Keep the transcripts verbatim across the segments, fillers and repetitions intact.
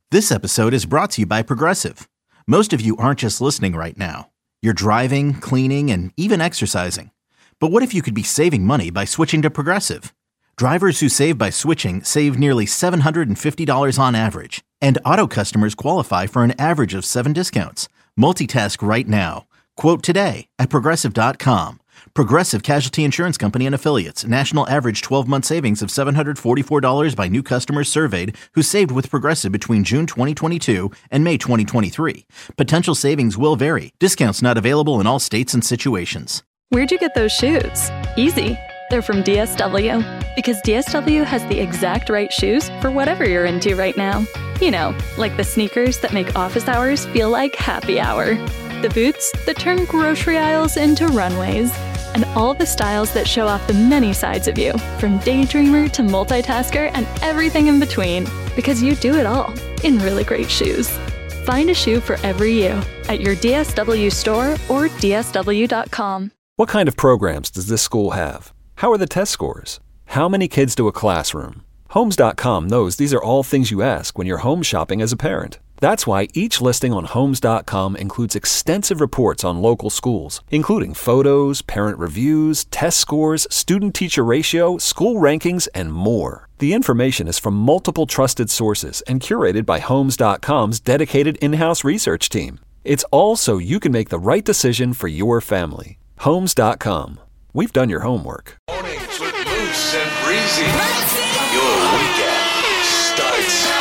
This episode is brought to you by Progressive. Most of you aren't just listening right now. You're driving, cleaning, and even exercising. But what if you could be saving money by switching to Progressive? Drivers who save by switching save nearly seven hundred fifty dollars on average. And auto customers qualify for an average of seven discounts. Multitask right now. Quote today at Progressive dot com. Progressive Casualty Insurance Company and Affiliates. National average twelve-month savings of seven hundred forty-four dollars by new customers surveyed who saved with Progressive between June twenty twenty-two and May twenty twenty-three. Potential savings will vary. Discounts not available in all states and situations. Where'd you get those shoes? Easy. They're from D S W. Because D S W has the exact right shoes for whatever you're into right now. You know, like the sneakers that make office hours feel like happy hour. The boots that turn grocery aisles into runways. And all the styles that show off the many sides of you, from daydreamer to multitasker and everything in between. Because you do it all in really great shoes. Find a shoe for every you at your D S W store or D S W dot com. What kind of programs does this school have? How are the test scores? How many kids do a classroom? Homes dot com knows these are all things you ask when you're home shopping as a parent. That's why each listing on Homes dot com includes extensive reports on local schools, including photos, parent reviews, test scores, student-teacher ratio, school rankings, and more. The information is from multiple trusted sources and curated by Homes dot com's dedicated in-house research team. It's all so you can make the right decision for your family. Homes dot com. We've done your homework. Mornings with Moose and Breezy. Your weekend starts.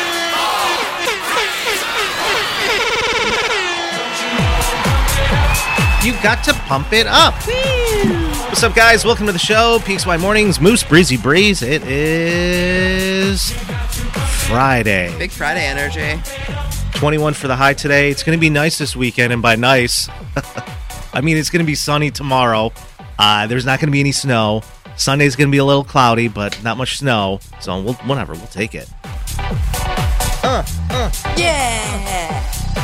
You got to pump it up. Woo. What's up, guys? Welcome to the show. P X Y Mornings, Moose, Breezy, Breeze. It is Friday. Big Friday energy. twenty-one for the high today. It's going to be nice this weekend, and by nice, I mean it's going to be sunny tomorrow. Uh, there's not going to be any snow. Sunday's going to be a little cloudy, but not much snow. So we'll, whatever, we'll take it. Uh, uh. Yeah!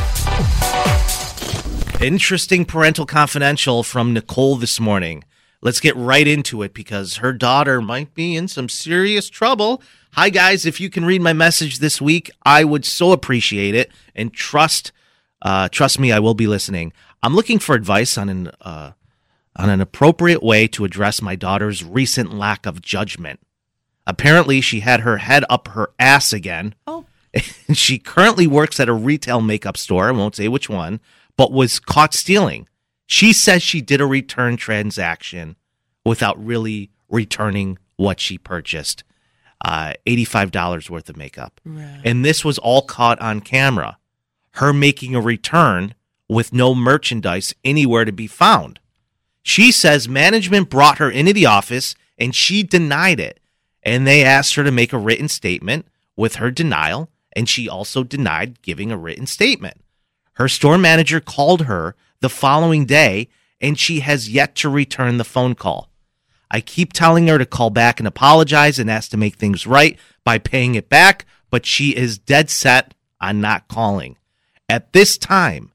Interesting parental confidential from Nicole this morning. Let's get right into it because her daughter might be in some serious trouble. Hi, guys. If you can read my message this week, I would so appreciate it. And trust uh, trust me, I will be listening. I'm looking for advice on an, uh, on an appropriate way to address my daughter's recent lack of judgment. Apparently, she had her head up her ass again. Oh. And she currently works at a retail makeup store. I won't say which one. But was caught stealing. She says she did a return transaction without really returning what she purchased, uh, eighty-five dollars worth of makeup. Right. And this was all caught on camera, her making a return with no merchandise anywhere to be found. She says management brought her into the office and she denied it. And they asked her to make a written statement with her denial, and she also denied giving a written statement. Her store manager called her the following day, and she has yet to return the phone call. I keep telling her to call back and apologize and ask to make things right by paying it back, but she is dead set on not calling. At this time,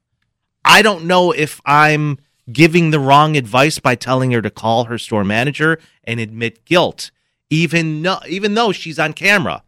I don't know if I'm giving the wrong advice by telling her to call her store manager and admit guilt, even, no, even though she's on camera.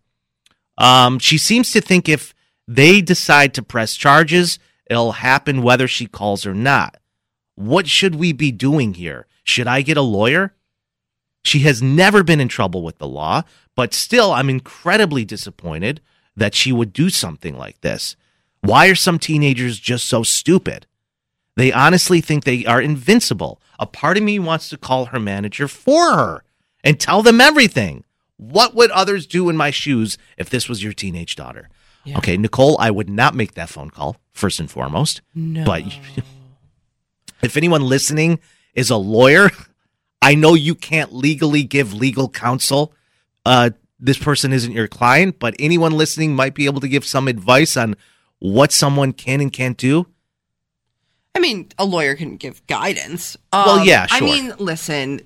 Um, she seems to think if they decide to press charges, it'll happen whether she calls or not. What should we be doing here? Should I get a lawyer? She has never been in trouble with the law, but still, I'm incredibly disappointed that she would do something like this. Why are some teenagers just so stupid? They honestly think they are invincible. A part of me wants to call her manager for her and tell them everything. What would others do in my shoes if this was your teenage daughter? Yeah. Okay, Nicole, I would not make that phone call, first and foremost. No. But if anyone listening is a lawyer, I know you can't legally give legal counsel. Uh, this person isn't your client, but anyone listening might be able to give some advice on what someone can and can't do. I mean, a lawyer can give guidance. Well, um, yeah, sure. I mean, listen,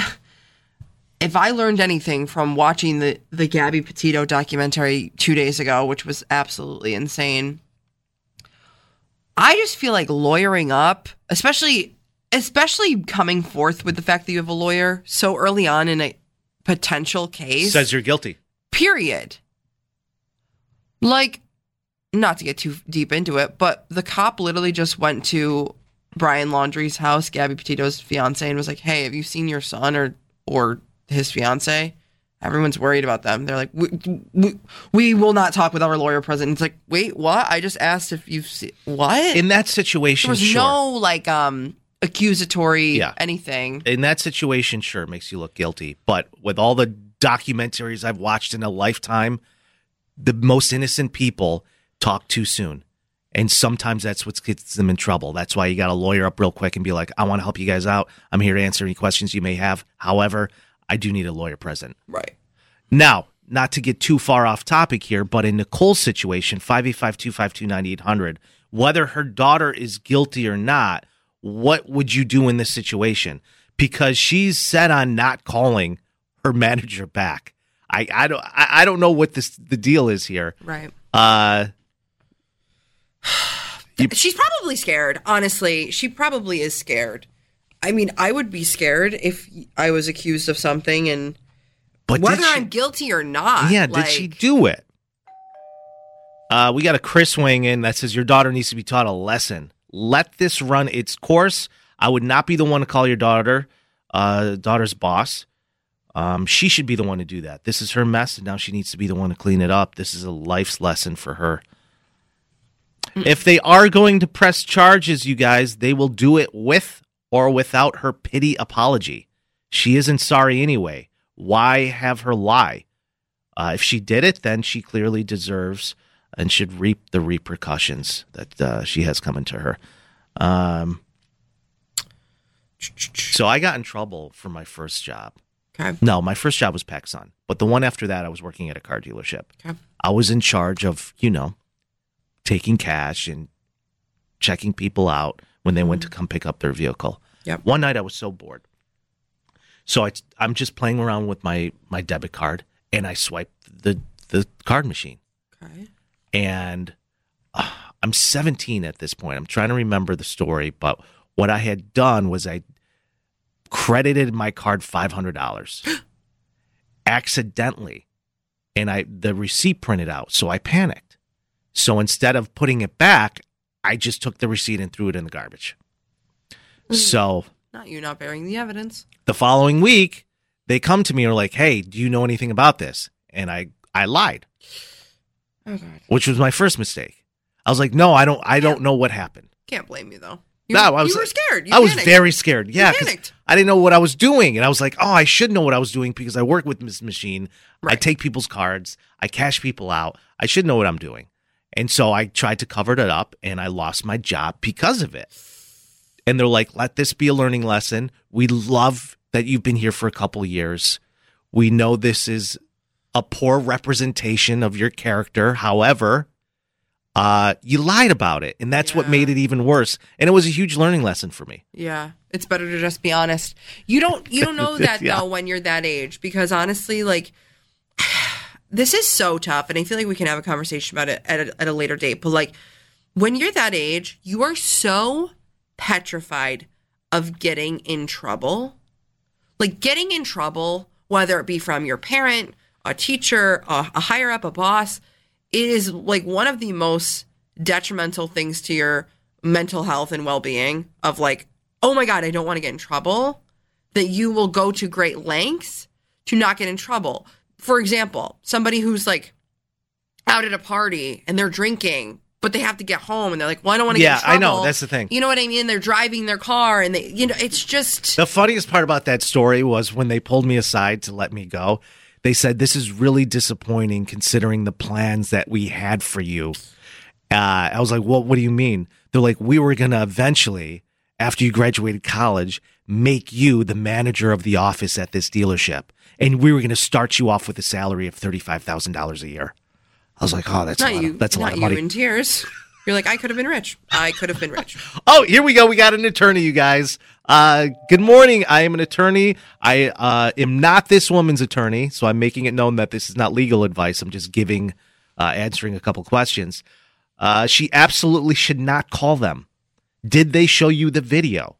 if I learned anything from watching the, the Gabby Petito documentary two days ago, which was absolutely insane, I just feel like lawyering up, especially especially coming forth with the fact that you have a lawyer so early on in a potential case. Says you're guilty. Period. Like, not to get too deep into it, but the cop literally just went to Brian Laundrie's house, Gabby Petito's fiance, and was like, hey, have you seen your son or or his fiance? Everyone's worried about them. They're like, we, we, we will not talk with our lawyer present. It's like, wait, what? I just asked if you've seen, what? In that situation, there was sure. no, like, um, accusatory Yeah. anything. In that situation, sure, it makes you look guilty. But with all the documentaries I've watched in a lifetime, the most innocent people talk too soon. And sometimes that's what gets them in trouble. That's why you got to lawyer up real quick and be like, I want to help you guys out. I'm here to answer any questions you may have. However, I do need a lawyer present. Right. Now, not to get too far off topic here, but in Nicole's situation, five eight five, two five two, nine eight hundred, whether her daughter is guilty or not, what would you do in this situation? Because she's set on not calling her manager back. I, I don't I, I don't know what this the deal is here. Right. Uh you, She's probably scared, honestly. She probably is scared. I mean, I would be scared if I was accused of something and but whether did she, I'm guilty or not. Yeah, like, did she do it? Uh, we got a Chris weighing in that says your daughter needs to be taught a lesson. Let this run its course. I would not be the one to call your daughter, uh, daughter's boss. Um, she should be the one to do that. This is her mess, and now she needs to be the one to clean it up. This is a life's lesson for her. If they are going to press charges, you guys, they will do it with or without her pity apology. She isn't sorry anyway. Why have her lie? Uh, if she did it, then she clearly deserves and should reap the repercussions that uh, she has coming to her. Um, so I got in trouble for my first job. Okay. No, my first job was PacSun, but the one after that, I was working at a car dealership. Okay. I was in charge of, you know, taking cash and checking people out when they went to come pick up their vehicle. Yep. One night I was so bored. So I, I'm just playing around with my, my debit card, and I swiped the, the card machine. Okay. And uh, I'm seventeen at this point. I'm trying to remember the story, but what I had done was I credited my card five hundred dollars accidentally, and I the receipt printed out, so I panicked. So instead of putting it back, I just took the receipt and threw it in the garbage. Mm. So not you not bearing the evidence. The following week, they come to me and are like, hey, do you know anything about this? And I, I lied, oh, God. which was my first mistake. I was like, no, I don't I don't know what happened. Can't blame you, though. You, no, I was, you were scared. You I was panicked. very scared. Yeah, you 'cause panicked. I didn't know what I was doing. And I was like, oh, I should know what I was doing because I work with this machine. Right. I take people's cards. I cash people out. I should know what I'm doing. And so I tried to cover it up, and I lost my job because of it. And they're like, let this be a learning lesson. We love that you've been here for a couple years. We know this is a poor representation of your character. However, uh, you lied about it, and that's Yeah. what made it even worse. And it was a huge learning lesson for me. Yeah, it's better to just be honest. You don't you don't know that Yeah. though when you're that age, because honestly, like this is so tough, and I feel like we can have a conversation about it at a, at a later date. But like when you're that age, you are so petrified of getting in trouble. Like getting in trouble, whether it be from your parent, a teacher, a, a higher up, a boss, it is like one of the most detrimental things to your mental health and well-being of like, oh my God, I don't want to get in trouble, that you will go to great lengths to not get in trouble. For example, somebody who's like out at a party and they're drinking, but they have to get home and they're like, well, I don't want to Yeah, get in trouble. I know. That's the thing. You know what I mean? They're driving their car and they, you know, it's just. The funniest part about that story was when they pulled me aside to let me go. They said, this is really disappointing considering the plans that we had for you. Uh, I was like, well, what do you mean? They're like, we were going to eventually, after you graduated college, make you the manager of the office at this dealership. And we were going to start you off with a salary of thirty-five thousand dollars a year. I was like, oh, that's Not a lot you. of, that's a not lot of you money. in tears. You're like, I could have been rich. I could have been rich. Oh, here we go. We got an attorney, you guys. Uh, good morning. I am an attorney. I uh, am not this woman's attorney, so I'm making it known that this is not legal advice. I'm just giving, uh, answering a couple questions. Uh, she absolutely should not call them. Did they show you the video?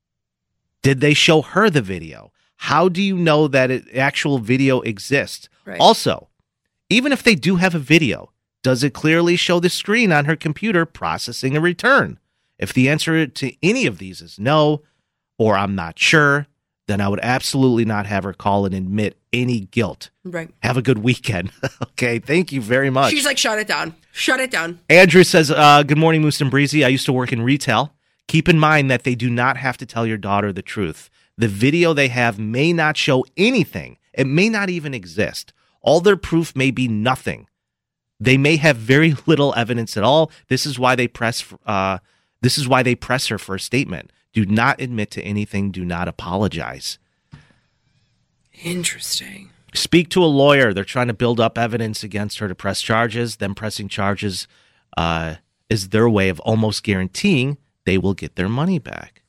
Did they show her the video? How do you know that it, actual video exists? Right. Also, even if they do have a video, Does it clearly show the screen on her computer processing a return? If the answer to any of these is no, or I'm not sure, then I would absolutely not have her call and admit any guilt. Right. Have a good weekend. Okay, thank you very much. She's like, shut it down. Shut it down. Andrew says, uh, good morning, Moose and Breezy. I used to work in retail. Keep in mind that they do not have to tell your daughter the truth. The video they have may not show anything. It may not even exist. All their proof may be nothing. They may have very little evidence at all. This is why they press uh, this is why they press her for a statement. Do not admit to anything. Do not apologize. Interesting. Speak to a lawyer. They're trying to build up evidence against her to press charges. Them pressing charges uh, is their way of almost guaranteeing they will get their money back.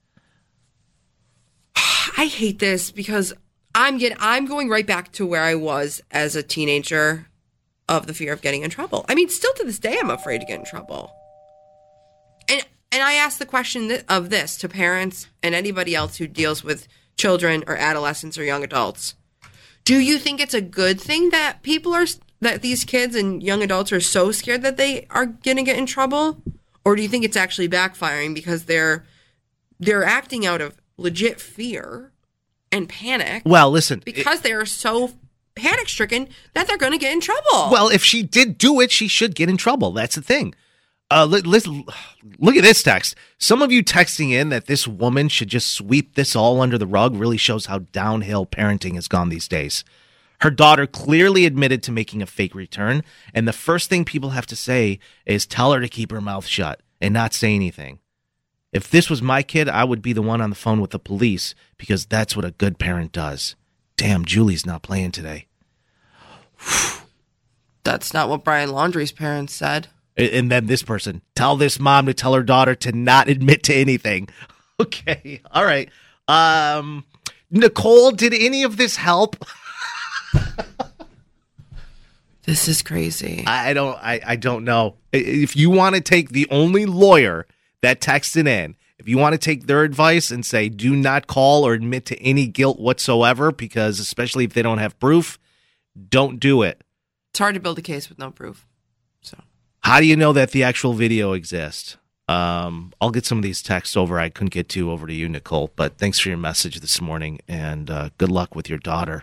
I hate this because I'm getting, I'm going right back to where I was as a teenager of the fear of getting in trouble. I mean, still to this day, I'm afraid to get in trouble. And and I ask the question of this to parents and anybody else who deals with children or adolescents or young adults. Do you think it's a good thing that people are, that these kids and young adults are so scared that they are going to get in trouble? Or do you think it's actually backfiring because they're they're acting out of legit fear and panic? Well, listen. Because it, they are so panic-stricken that they're going to get in trouble. Well, if she did do it, she should get in trouble. That's the thing. Uh, let, let's look at this text. Some of you texting in that this woman should just sweep this all under the rug really shows how downhill parenting has gone these days. Her daughter clearly admitted to making a fake return, and the first thing people have to say is tell her to keep her mouth shut and not say anything. If this was my kid, I would be the one on the phone with the police because that's what a good parent does. Damn, Julie's not playing today. That's not what Brian Laundrie's parents said. And then this person, tell this mom to tell her daughter to not admit to anything. Okay, all right. Um, Nicole, did any of this help? This is crazy. I don't. I, I don't know. If you want to take the only lawyer that texted in, if you want to take their advice and say do not call or admit to any guilt whatsoever, because especially if they don't have proof, don't do it. It's hard to build a case with no proof. So. How do you know that the actual video exists? Um, I'll get some of these texts over. I couldn't get to over to you, Nicole, but thanks for your message this morning, and uh, good luck with your daughter.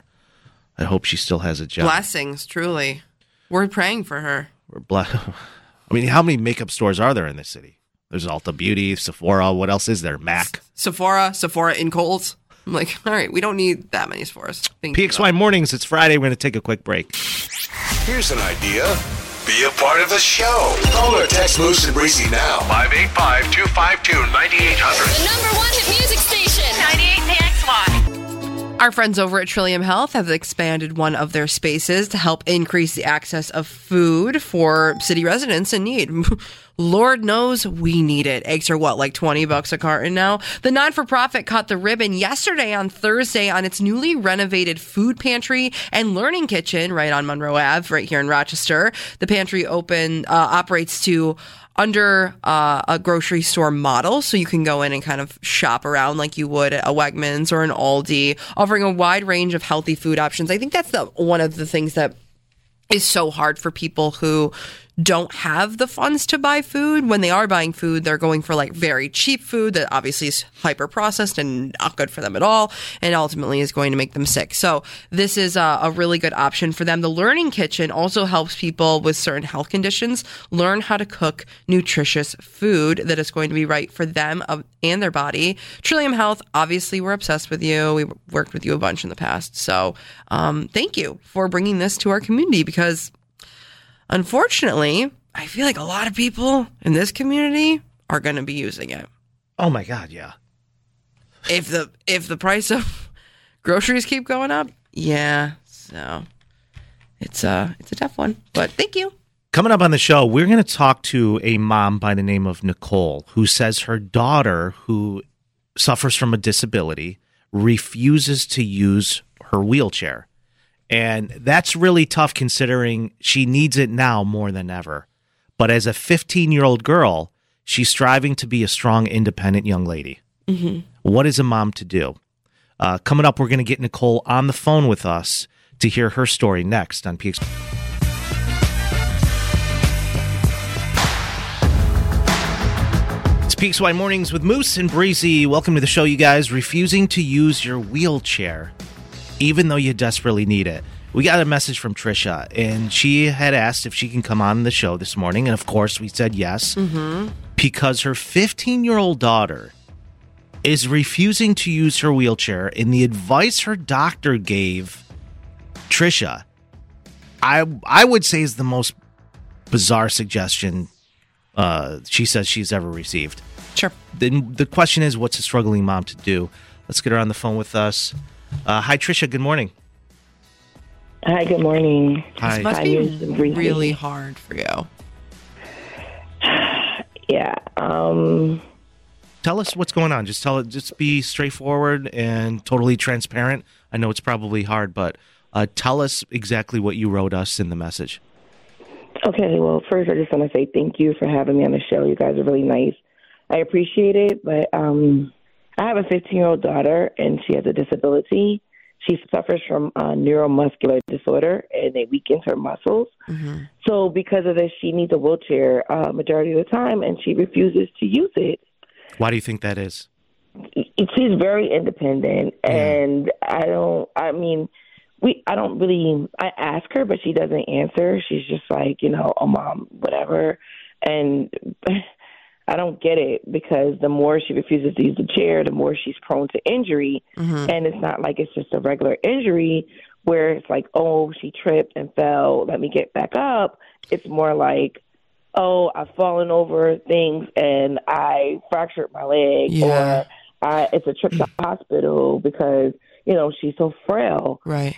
I hope she still has a job. Blessings, truly. We're praying for her. We're ble- I mean, how many makeup stores are there in this city? There's Ulta Beauty, Sephora. What else is there? Mac. Sephora, Sephora in Kohl's. I'm like, all right, we don't need that many Sephoras. P X Y Mornings, it's Friday. We're going to take a quick break. Here's an idea. Be a part of the show. Call or text Moose and Breezy now. five eight five, two five two, nine eight zero zero. The number one hit music station. ninety-eight P X Y. Our friends over at Trillium Health have expanded one of their spaces to help increase the access of food for city residents in need. Lord knows we need it. Eggs are what, like twenty bucks a carton now? The non-for-profit cut the ribbon yesterday on Thursday on its newly renovated food pantry and learning kitchen right on Monroe Avenue, right here in Rochester. The pantry open uh, operates to under uh, a grocery store model, so you can go in and kind of shop around like you would at a Wegmans or an Aldi, offering a wide range of healthy food options. I think that's the one of the things that is so hard for people who don't have the funds to buy food. When they are buying food, they're going for like very cheap food that obviously is hyper processed and not good for them at all, and ultimately is going to make them sick. So this is a, a really good option for them. The Learning Kitchen also helps people with certain health conditions learn how to cook nutritious food that is going to be right for them and their body. Trillium Health, obviously, we're obsessed with you. We worked with you a bunch in the past. So um, thank you for bringing this to our community, because unfortunately, I feel like a lot of people in this community are going to be using it. Oh my God, yeah. If the if the price of groceries keep going up, yeah. So it's a it's a tough one. But thank you. Coming up on the show, we're going to talk to a mom by the name of Nicole, who says her daughter, who suffers from a disability, refuses to use her wheelchair. And that's really tough considering she needs it now more than ever. But as a fifteen-year-old girl, she's striving to be a strong, independent young lady. Mm-hmm. What is a mom to do? Uh, coming up, we're going to get Nicole on the phone with us to hear her story next on P X. It's P X Y Mornings with Moose and Breezy. Welcome to the show, you guys. Refusing to use your wheelchair, even though you desperately need it. We got a message from Trisha, and she had asked if she can come on the show this morning, and of course we said yes, mm-hmm. because her fifteen-year-old daughter is refusing to use her wheelchair, and the advice her doctor gave Trisha, I I would say is the most bizarre suggestion uh, she says she's ever received. Sure. Then the question is, what's a struggling mom to do? Let's get her on the phone with us. Uh, hi, Trisha. Good morning. Hi, good morning. Hi. This must Hi, be Mister Breezy. really hard for you. Yeah. Um, Tell us what's going on. Just tell it. Just be straightforward and totally transparent. I know it's probably hard, but uh, tell us exactly what you wrote us in the message. okay, well, first I just want to say thank you for having me on the show. You guys are really nice. I appreciate it, but um, I have a fifteen-year-old daughter, and she has a disability. She suffers from uh, neuromuscular disorder, and it weakens her muscles. Mm-hmm. So because of this, she needs a wheelchair uh, majority of the time, and she refuses to use it. Why do you think that is? She's very independent, Yeah. and I don't, I mean, we, I don't really, I ask her, but she doesn't answer. She's just like, you know, oh, mom, whatever. And I don't get it, because the more she refuses to use the chair, the more she's prone to injury. Mm-hmm. And it's not like it's just a regular injury where it's like, oh, she tripped and fell, let me get back up. It's more like, oh, I've fallen over things and I fractured my leg, Yeah. or I, it's a trip to the hospital because, you know, she's so frail. Right.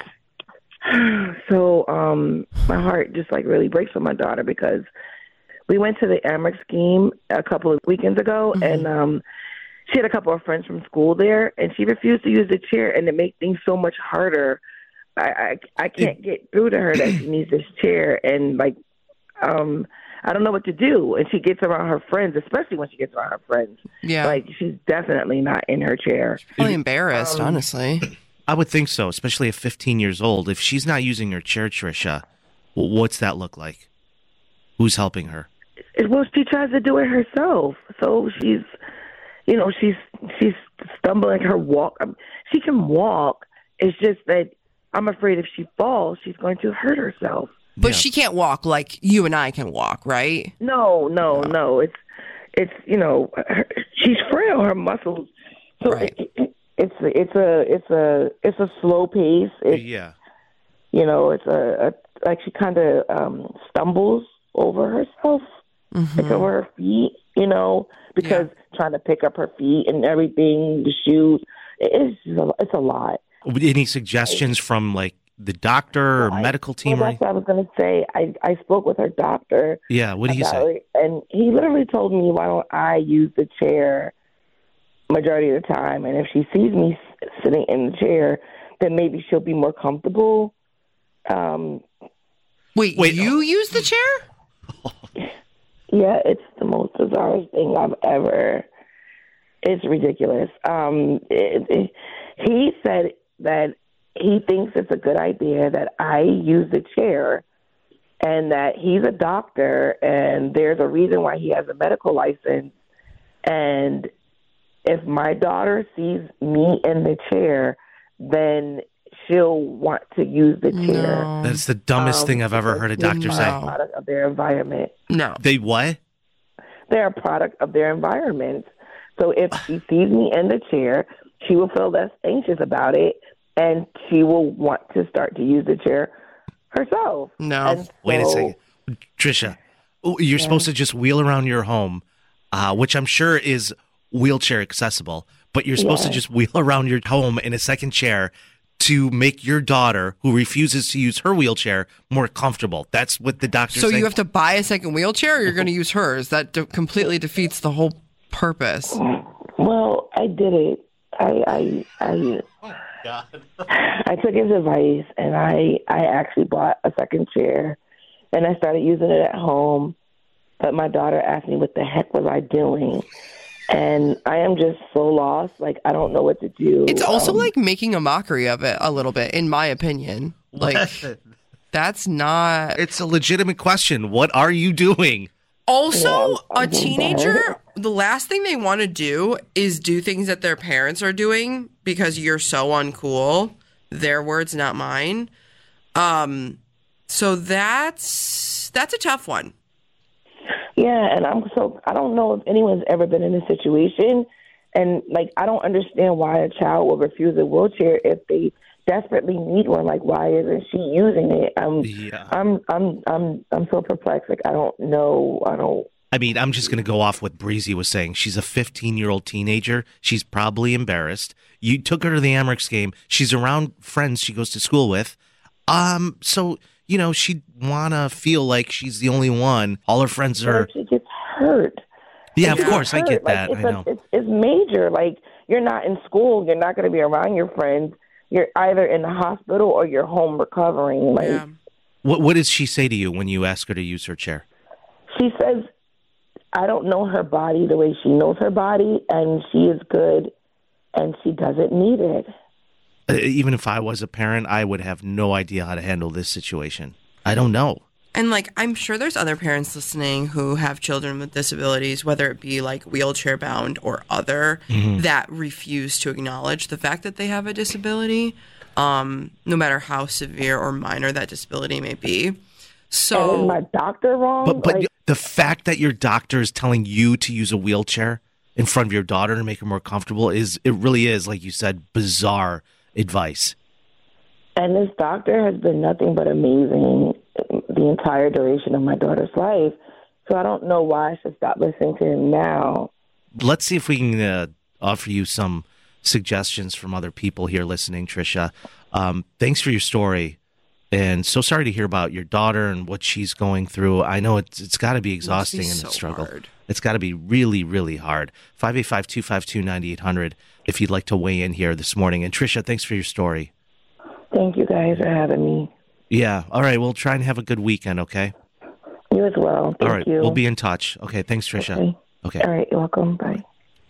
So um, my heart just like really breaks for my daughter, because we went to the Amex scheme a couple of weekends ago, mm-hmm. and um, she had a couple of friends from school there, and she refused to use the chair, and it made things so much harder. I I, I can't get through to her that she needs this chair, and like, um, I don't know what to do. And she gets around her friends, especially when she gets around her friends. Yeah. Like, she's definitely not in her chair. Probably embarrassed, um, honestly. I would think so, especially at fifteen years old. If she's not using her chair, Trisha, what's that look like? Who's helping her? Well, she tries to do it herself. So she's, you know, she's she's stumbling her walk. Um, she can walk. It's just that I'm afraid if she falls, she's going to hurt herself. But Yeah. she can't walk like you and I can walk, right? No, no, no. It's it's you know, her, she's frail. Her muscles. So Right. it, it, it's it's a it's a it's a slow pace. It's, Yeah. You know, it's a, a like she kind of um, stumbles over herself. Mm-hmm. Like over her feet, you know, because yeah. trying to pick up her feet and everything, the shoes, it's just a, it's a lot. Any suggestions from like the doctor or well, medical I, team? Well, or that's what I was going to say. I, I spoke with her doctor. Yeah, what did he say? It, and he literally told me, why don't I use the chair majority of the time? And if she sees me sitting in the chair, then maybe she'll be more comfortable. Um, Wait, Wait, you oh. use the chair? Yeah, it's the most bizarre thing I've ever. It's ridiculous. Um, it, it, he said that he thinks it's a good idea that I use the chair, and that he's a doctor, and there's a reason why he has a medical license. And if my daughter sees me in the chair, then she'll want to use the chair. No. That's the dumbest um, thing I've ever heard a doctor no. say. A product of their environment. No. They what? They're a product of their environment. So if she sees me in the chair, she will feel less anxious about it, and she will want to start to use the chair herself. No. So, Wait a second. Trisha, you're yeah. supposed to just wheel around your home, uh, which I'm sure is wheelchair accessible, but you're supposed yeah. to just wheel around your home in a second chair to make your daughter, who refuses to use her wheelchair, more comfortable. That's what the doctor So saying. you have to buy a second wheelchair, or you're going to use hers? That de- completely defeats the whole purpose. Well, I did it. I I I, oh, God. I took his advice, and I, I actually bought a second chair, and I started using it at home. But my daughter asked me, what the heck was I doing? And I am just so lost. Like, I don't know what to do. It's also um, like making a mockery of it a little bit, in my opinion. Like, that's not... It's a legitimate question. What are you doing? Also, Yeah, I'm- a I'm teenager, sorry. the last thing they want to do is do things that their parents are doing because you're so uncool. Their words, not mine. Um, so that's that's a tough one. Yeah, and I'm so I don't know if anyone's ever been in this situation, and like I don't understand why a child will refuse a wheelchair if they desperately need one. Like, why isn't she using it? I'm, Yeah. I'm, I'm, I'm, I'm so perplexed. Like, I don't know. I don't. I mean, I'm just going to go off what Breezy was saying. She's a fifteen-year-old teenager. She's probably embarrassed. You took her to the Amerks game. She's around friends she goes to school with. Um, so, you know, she'd want to feel like she's the only one. All her friends What are... if she gets hurt? Yeah, If of she course, I gets get hurt, like, that. It's I a- know. it's, it's major. Like, you're not in school. You're not going to be around your friends. You're either in the hospital or you're home recovering. Like, Yeah. What What does she say to you when you ask her to use her chair? she says, I don't know her body the way she knows her body, and she is good, and she doesn't need it. Uh, Even if I was a parent, I would have no idea how to handle this situation. I don't know. And, like, I'm sure there's other parents listening who have children with disabilities, whether it be, like, wheelchair-bound or other, Mm-hmm. that refuse to acknowledge the fact that they have a disability, um, no matter how severe or minor that disability may be. And So, is my doctor wrong? But but Like, the fact that your doctor is telling you to use a wheelchair in front of your daughter to make her more comfortable is it really is, like you said, bizarre advice. and this doctor has been nothing but amazing the entire duration of my daughter's life. So I don't know why I should stop listening to him now. Let's see if we can uh, offer you some suggestions from other people here listening, Tricia. Um, thanks for your story. And so sorry to hear about your daughter and what she's going through. I know it's it's got to be exhausting and so a struggle. hard. It's got to be really, really hard. five eight five, two five two, nine eight hundred if you'd like to weigh in here this morning. And Tricia, thanks for your story. Thank you guys for having me. Yeah. All right. We'll try and have a good weekend, okay? You as well. Thank All right. you. We'll be in touch. Okay. Thanks, Tricia. Okay. Okay. All right. You're welcome. Bye.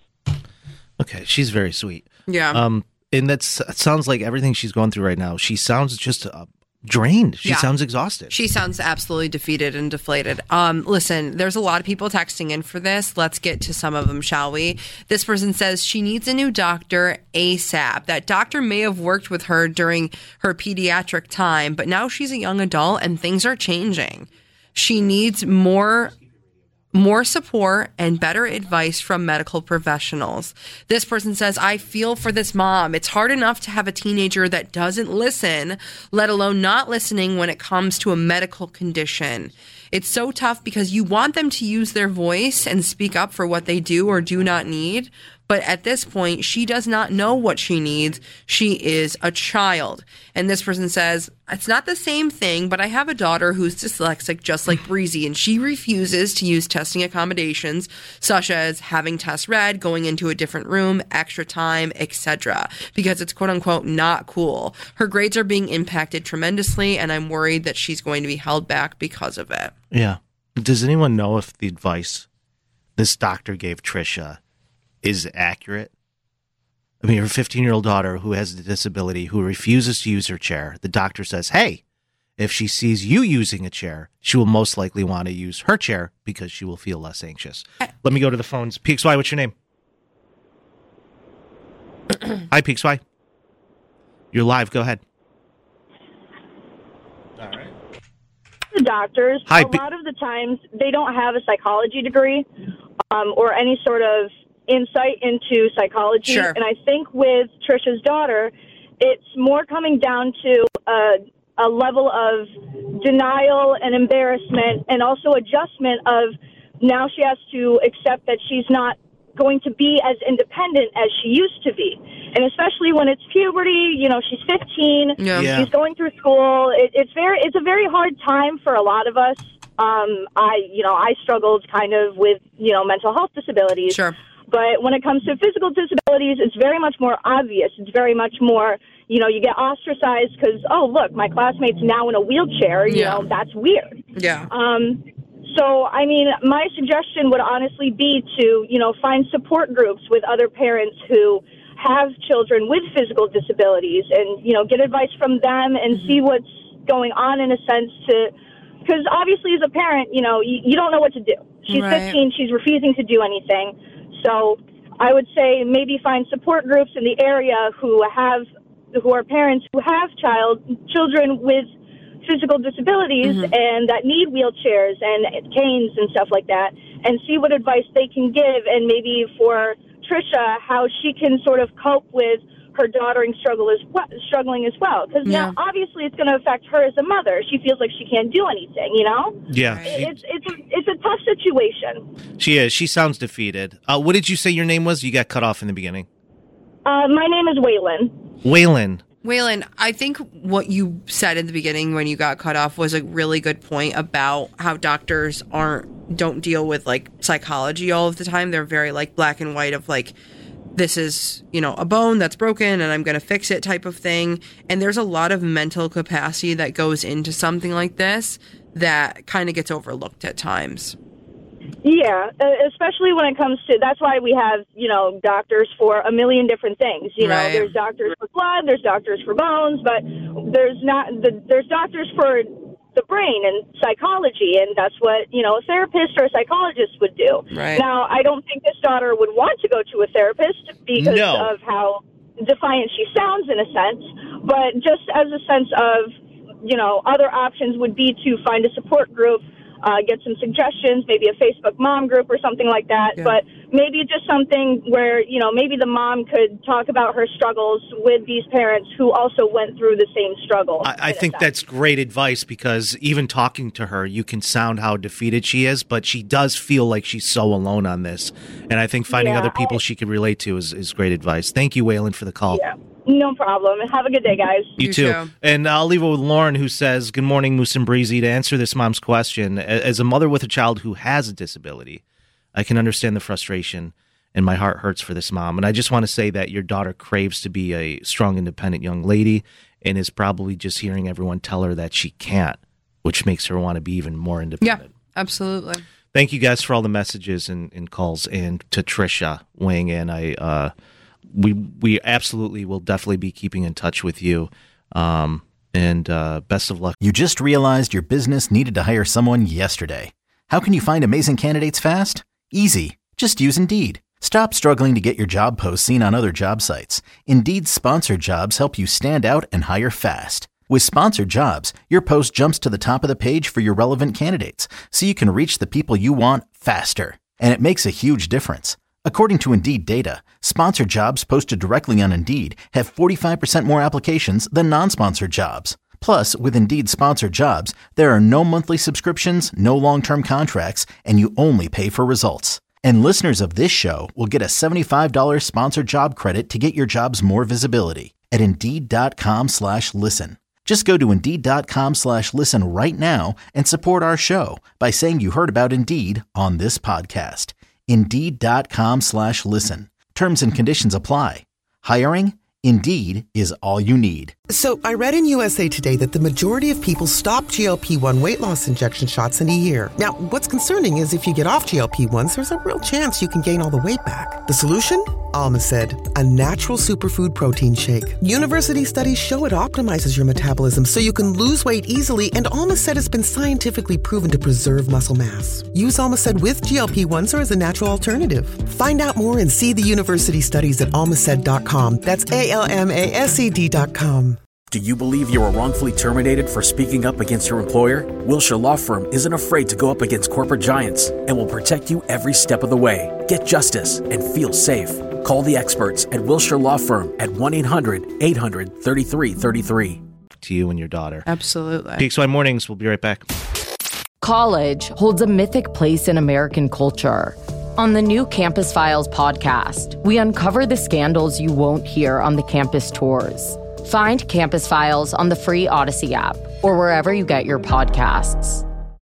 Okay. She's very sweet. yeah. Um, and that's it sounds like everything she's going through right now. She sounds just uh, drained. She Yeah. sounds exhausted. She sounds absolutely defeated and deflated. Um, listen, there's a lot of people texting in for this. Let's get to some of them, shall we? This person says she needs a new doctor ASAP. That doctor may have worked with her during her pediatric time, but now she's a young adult and things are changing. She needs more more support and better advice from medical professionals. This person says, I feel for this mom. It's hard enough to have a teenager that doesn't listen, let alone not listening when it comes to a medical condition. It's so tough because you want them to use their voice and speak up for what they do or do not need. But at this point, she does not know what she needs. She is a child. And this person says, it's not the same thing, but I have a daughter who's dyslexic, just like Breezy, and she refuses to use testing accommodations, such as having tests read, going into a different room, extra time, et cetera, because it's quote unquote not cool. Her grades are being impacted tremendously, and I'm worried that she's going to be held back because of it. Yeah. Does anyone know if the advice this doctor gave Tricia is accurate? I mean, her fifteen-year-old daughter who has a disability, who refuses to use her chair, the doctor says, hey, if she sees you using a chair, she will most likely want to use her chair because she will feel less anxious. Let me go to the phones. P X Y, what's your name? Hi, P X Y. You're live. Go ahead. All right. The doctors, Hi, a B- lot of the times, they don't have a psychology degree um, or any sort of insight into psychology. Sure. And I think with Trisha's daughter, it's more coming down to a, a level of denial and embarrassment and also adjustment of now she has to accept that she's not going to be as independent as she used to be. And especially when it's puberty, you know, she's fifteen, Yeah. Yeah. she's going through school. It, it's very, it's a very hard time for a lot of us. Um, I, you know, I struggled kind of with, you know, mental health disabilities. Sure. But when it comes to physical disabilities, it's very much more obvious. It's very much more, you know, you get ostracized because, oh, look, my classmate's now in a wheelchair. You Yeah. know, that's weird. Yeah. Um, so, I mean, my suggestion would honestly be to, you know, find support groups with other parents who have children with physical disabilities and, you know, get advice from them and see what's going on in a sense to, because obviously as a parent, you know, you, you don't know what to do. She's Right. fifteen. She's refusing to do anything. So I would say maybe find support groups in the area who have, who are parents who have child children with physical disabilities Mm-hmm. and that need wheelchairs and canes and stuff like that, and see what advice they can give, and maybe for Trisha, how she can sort of cope with her daughter struggle as well, struggling as well. Because Yeah. now, obviously, it's going to affect her as a mother. She feels like she can't do anything, you know? Yeah, she, It's it's a, it's a tough situation. she is. She sounds defeated. Uh, what did you say your name was? You got cut off in the beginning. Uh, my name is Waylon. Waylon. Waylon, I think what you said in the beginning when you got cut off was a really good point about how doctors aren't don't deal with like psychology all of the time. They're very like black and white of like, this is, you know, a bone that's broken and I'm going to fix it type of thing. And there's a lot of mental capacity that goes into something like this that kind of gets overlooked at times. Yeah, uh, especially when it comes to, that's why we have, you know, doctors for a million different things. You know, Right. there's doctors for blood, there's doctors for bones, but there's not, the, there's doctors for the brain and psychology, and that's what, you know, a therapist or a psychologist would do. Right. Now, I don't think this daughter would want to go to a therapist because No. of how defiant she sounds in a sense, but just as a sense of, you know, other options would be to find a support group, uh, get some suggestions, maybe a Facebook mom group or something like that. Yeah. But maybe just something where, you know, maybe the mom could talk about her struggles with these parents who also went through the same struggle. I, I think that's great advice, because even talking to her, you can sound how defeated she is, but she does feel like she's so alone on this. And I think finding Yeah, other people I- she could relate to is, is great advice. Thank you, Waylon, for the call. Yeah, no problem. Have a good day, guys. You, You too. too. And I'll leave it with Lauren, who says, good morning, Moose and Breezy. To answer this mom's question, a- as a mother with a child who has a disability, I can understand the frustration, and my heart hurts for this mom. And I just want to say that your daughter craves to be a strong, independent young lady and is probably just hearing everyone tell her that she can't, which makes her want to be even more Yeah, independent. absolutely. Thank you guys for all the messages and, and calls, and to Trisha weighing in. I uh, we we absolutely will definitely be keeping in touch with you. Um, and uh, best of luck. You just realized your business needed to hire someone yesterday. How can you find amazing candidates fast? Easy. Just use Indeed. Stop struggling to get your job posts seen on other job sites. Indeed's sponsored jobs help you stand out and hire fast. With sponsored jobs, your post jumps to the top of the page for your relevant candidates, so you can reach the people you want faster. And it makes a huge difference. According to Indeed data, sponsored jobs posted directly on Indeed have forty-five percent more applications than non-sponsored jobs. Plus, with Indeed sponsored jobs, there are no monthly subscriptions, no long-term contracts, and you only pay for results. And listeners of this show will get a seventy-five dollars sponsored job credit to get your jobs more visibility at Indeed.com slash listen. Just go to Indeed.com slash listen right now and support our show by saying you heard about Indeed on this podcast. Indeed.com slash listen. Terms and conditions apply. Hiring? Indeed is all you need. So I read in U S A Today that the majority of people stop G L P one weight loss injection shots in a year. Now, what's concerning is if you get off G L P ones, there's a real chance you can gain all the weight back. The solution? Alma said, a natural superfood protein shake. University studies show it optimizes your metabolism so you can lose weight easily, and Alma said has been scientifically proven to preserve muscle mass. Use Alma said with G L P ones or as a natural alternative. Find out more and see the university studies at almased dot com. That's A L M A S E D dot com. Do you believe you were wrongfully terminated for speaking up against your employer? Wilshire Law Firm isn't afraid to go up against corporate giants and will protect you every step of the way. Get justice and feel safe. Call the experts at Wilshire Law Firm at one eight hundred eight hundred thirty-three thirty-three. To you and your daughter. Absolutely. P X Y Mornings. We'll be right back. College holds a mythic place in American culture. On the new Campus Files podcast, we uncover the scandals you won't hear on the campus tours. Find Campus Files on the free Odyssey app or wherever you get your podcasts.